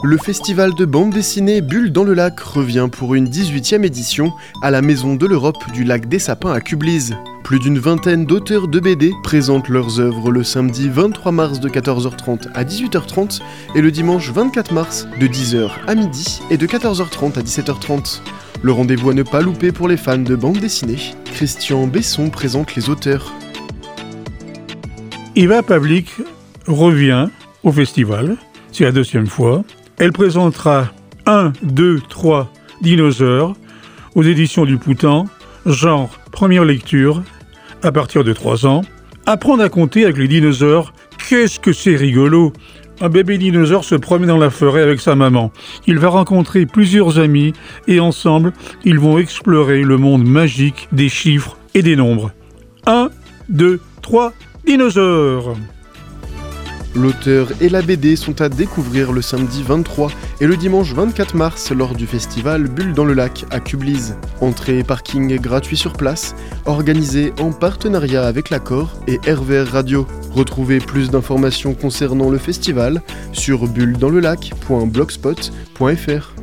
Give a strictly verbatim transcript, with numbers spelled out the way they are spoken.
Le festival de bande dessinée Bulles dans le lac revient pour une dix-huitième édition à la Maison de l'Europe du lac des Sapins à Cublise. Plus d'une vingtaine d'auteurs de B D présentent leurs œuvres le samedi vingt-trois mars de quatorze heures trente à dix-huit heures trente et le dimanche vingt-quatre mars de dix heures à midi et de quatorze heures trente à dix-sept heures trente. Le rendez-vous à ne pas louper pour les fans de bande dessinée. Christian Besson présente les auteurs. Eva Pavlik revient au festival, c'est la deuxième fois. Elle présentera un, deux, trois dinosaures aux éditions du Poutan, genre première lecture, à partir de trois ans. Apprendre à compter avec les dinosaures, qu'est-ce que c'est rigolo! Un bébé dinosaure se promène dans la forêt avec sa maman. Il va rencontrer plusieurs amis et ensemble, ils vont explorer le monde magique des chiffres et des nombres. un, deux, trois, dinosaures! L'auteur et la B D sont à découvrir le samedi vingt-trois et le dimanche vingt-quatre mars lors du festival Bulles dans le lac à Cublise. Entrée et parking gratuit sur place, organisé en partenariat avec l'Accord et R V R Radio. Retrouvez plus d'informations concernant le festival sur bulles dans le lac point blogspot point f r.